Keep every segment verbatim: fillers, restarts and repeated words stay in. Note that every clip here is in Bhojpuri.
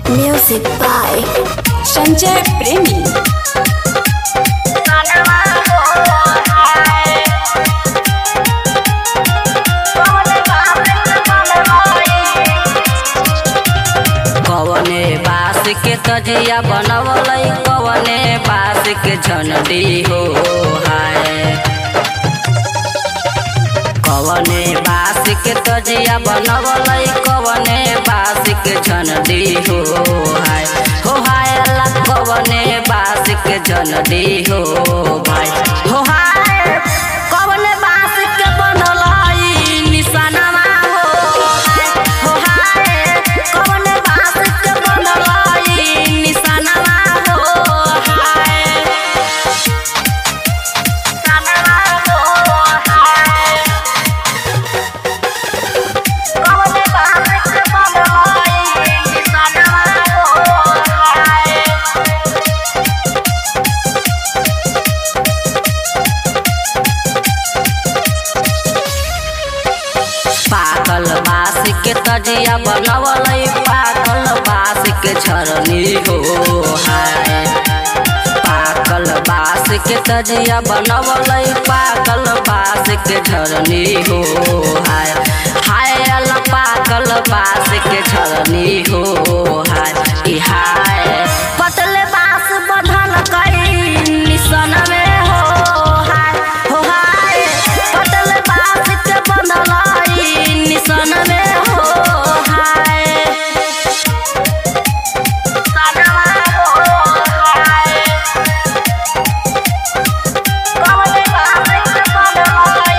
Music by Sanjay Premi. कवने बास के तजिया बनवलै कवने बास के झंडी हो हाय। कवने बास के तजिया बनवलै कवने बास के झंडी हो हाय हो हाय अल्लाह कवने बास के झंडी हो भाई हो हाय। कवने बास के बनलै निशानवा हो हाय हो हाय। कवने बास के बनलै निशानवा हो हाय निशानवा हो हाय। कवने बास के बनलै निशानवा हो हाय। पागल बास के तजिया बनवलै पागल बास के झरनी हो हाय। पागल बास के तजिया बनवलै पागल बास के झरनी हो हाय हाय अल्लाह पागल बास के झरनी हो हाय ई हाय। पतले बास बंधल कई निशन में हो हाय हो हाय। पतले बास के बंधल निशन में हो हाय निशानवा हो हाय। कवने बास के बनलै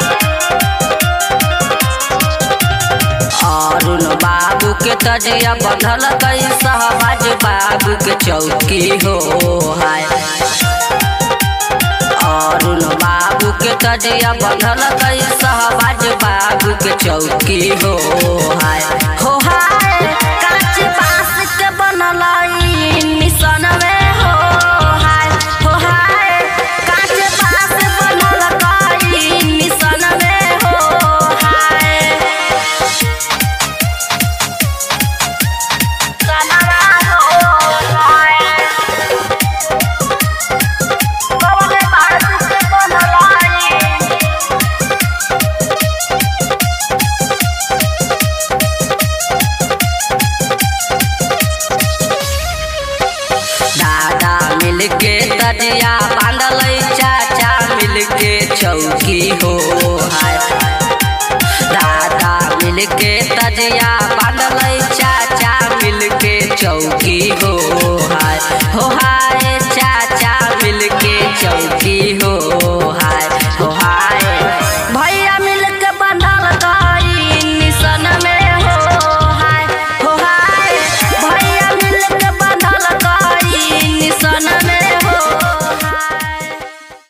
अरुण बाबू के तजिया बंधल कई सहबाज बाबू के चौकी हो हाय। अरुण बाबू के तजिया बंधल कई सहबाज बाबू के चौकी हो हाय हो हाय। कांच बांस के बनलै निशन में हो हाय हो हाय। कांच बांस बनल कई निशन में हो हाय निशानवा हो हाय। कवने बास के बनलै दादा मिलके तजिया बांधलै चाचा मिलके चौकी हो हाय। दादा मिलके तजिया बांधलै चाचा मिलके चौकी हो हाय हो हाय। चाचा मिलके चौकी